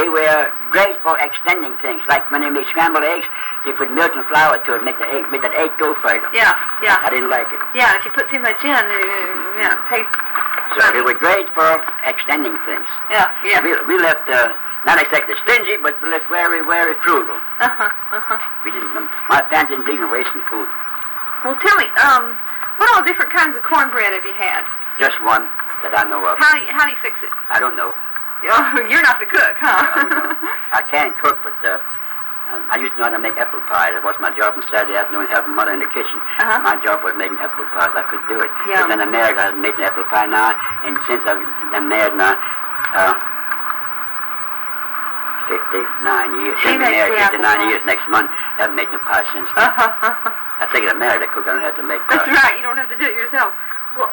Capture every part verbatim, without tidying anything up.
They were great for extending things. Like when they make scrambled eggs, they put milk and flour to it, make the egg, make that egg go further. Yeah, yeah. I didn't like it. Yeah, if you put too much in, uh, yeah, taste. So they were great for extending things. Yeah, yeah. We, we left, uh, not exactly stingy, but we left very, very frugal. Uh-huh, uh-huh. We didn't, um, my parents didn't believe in wasting food. Well, tell me, um, what all different kinds of cornbread have you had? Just one that I know of. How do you, how do you fix it? I don't know. Oh, you're not the cook, huh? I, don't know. I can cook, but uh, um, I used to know how to make apple pie. That was my job on Saturday afternoon, helping mother in the kitchen. Uh-huh. My job was making apple pies. I could do it. Yeah. But then I'm married. I've made an apple pie now, and since I've been married now, uh, fifty-nine years. She I've been makes married the apple fifty-nine pie. years next month. I haven't made no pie since then. Uh-huh, uh-huh. I think I'm married. I cook. I don't have to make pies. That's right. You don't have to do it yourself. Well,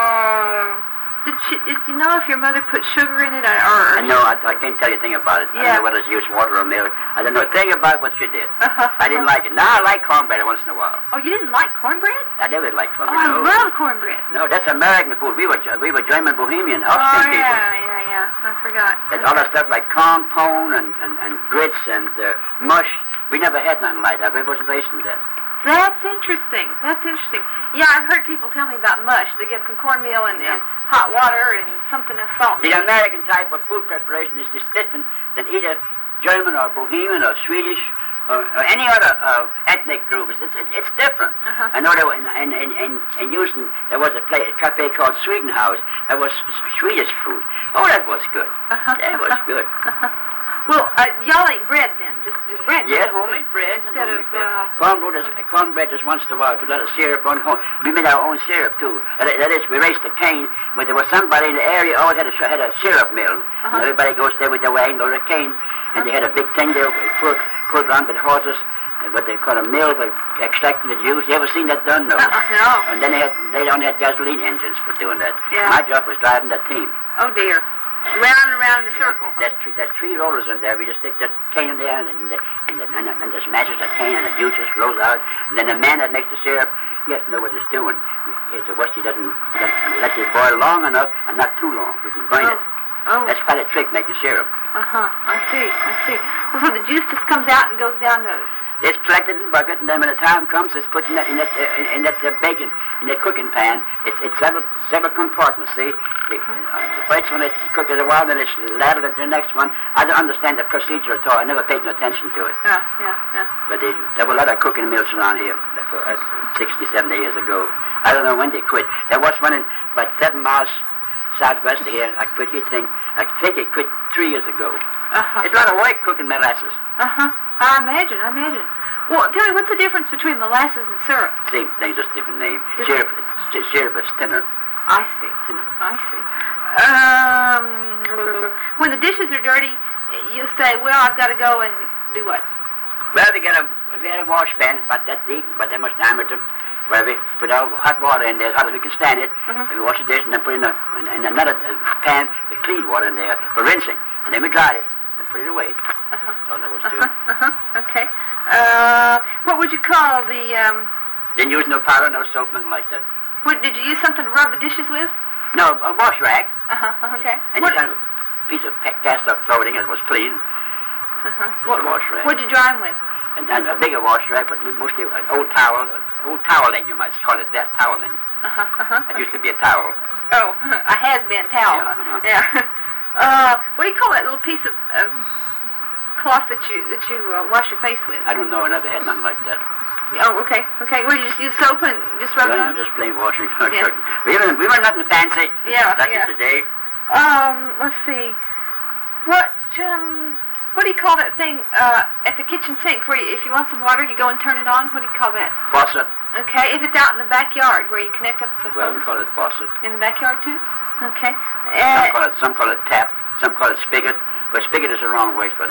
uh, did she? Did you know if your mother put sugar in it, or? or I know. I, I can't tell you a thing about it. I Yeah. don't know whether she used water or milk. I don't know a thing about what she did. Uh-huh, I didn't uh-huh. like it. Now I like cornbread once in a while. Oh, you didn't like cornbread? I never liked Oh, cornbread. I no. love cornbread. No, that's American food. We were we were German Bohemian Oh Austrian yeah, people. yeah, yeah. I forgot. And all that stuff like corn pone and, and, and grits and uh, mush. We never had nothing like that. We wasn't raised in that. That's interesting. That's interesting. Yeah, I've heard people tell me about mush. They get some cornmeal and, Yeah. and hot water and something else, salt. The American type of food preparation is just different than either German or Bohemian or Swedish or, or any other uh, ethnic group. It's, it's, it's different. Uh-huh. I know there were in, in, in, in, in Houston there was a, place, a cafe called Swedenhouse. That was Swedish food. Oh, that was good. Uh-huh. That was good. Uh-huh. Well, uh, y'all ate bread then, just just bread. Yeah, homemade bread. Instead homemade of, bread. uh, cornbread, is, cornbread just once in a while. Put a lot of syrup on. Corn. We made our own syrup too. That, that is, we raised the cane, but there was somebody in the area always had a had a syrup mill. Uh-huh. And everybody goes there with their wagon or their cane, and they had a big thing there, pulled pulled around with horses, uh, what they call a mill for extracting the juice. You ever seen that done? No. Uh-uh, no. And then they had they only had gasoline engines for doing that. Yeah. My job was driving that team. Oh dear. Round and round in a circle. There's three, there's three rollers in there. We just stick that cane in there, and and, the, and, the, and, the, and just matches the cane, and the juice just flows out. And then the man that makes the syrup, he has to know what he's doing. It's a he doesn't, doesn't let it boil long enough and not too long. You can burn Oh. it. Oh. That's quite a trick making syrup. Uh-huh. I see. I see. Well, so the juice just comes out and goes down to... It's collected in a bucket, and then when the time comes, it's put in that in that, uh, in, in that uh, bacon, in that cooking pan. It's it's several several compartments. See, it, uh, the first one it's cooked a while, then it's ladled into the next one. I don't understand the procedure at all. I never paid no attention to it. Yeah, yeah, yeah. But they, there were a lot of cooking mills around here uh, sixty, seventy years ago. I don't know when they quit. There was one in about seven miles southwest of here. I quit here thing. I think it quit three years ago. Uh-huh. It's a lot of work cooking molasses. Uh-huh. I imagine, I imagine. Well, tell me, what's the difference between molasses and syrup? Same thing, just different name. Just- Syrup, syrup is thinner. I see. Thinner. I see. Um, when the dishes are dirty, you say, well, I've got to go and do what? Well, we got a we had a wash pan about that deep, about that much diameter, where we put our hot water in there as hot as we can stand it, Uh-huh. and we wash the dish, and then put in, a, in, in another uh, pan with clean water in there for rinsing, and then we dried it and put it away. Uh-huh. That's all there was to it. Uh-huh. Uh-huh. Okay. Uh, what would you call the, um, Didn't use no powder, no soap, nothing like that. what, did you use something to rub the dishes with? No, a wash rag, Uh-huh. Okay. and What, you kind of piece of pe- cast up clothing that was clean, uh-huh. what wash rag. What'd you dry them with? And then a bigger wash rag, but mostly an old towel, an old toweling, you might call it that, toweling. Uh-huh. Uh-huh. It used to be a towel. Oh, a has-been towel. Yeah, uh-huh. Yeah. Uh, what do you call that little piece of, of cloth that you that you uh, wash your face with? I don't know, I never had nothing like that. Oh, okay, okay. Well, you just use soap and just rub it Well, on? just plain washing. Yeah. We were we were nothing fancy. Yeah, Like yeah. today. Um, let's see. What um, what do you call that thing uh, at the kitchen sink where you, if you want some water, you go and turn it on? What do you call that? Faucet. Okay, if it's out in the backyard where you connect up the Well, we hose. call it faucet. In the backyard too? Okay. Some Uh, call it some call it tap. Some call it spigot. But spigot is the wrong word for it.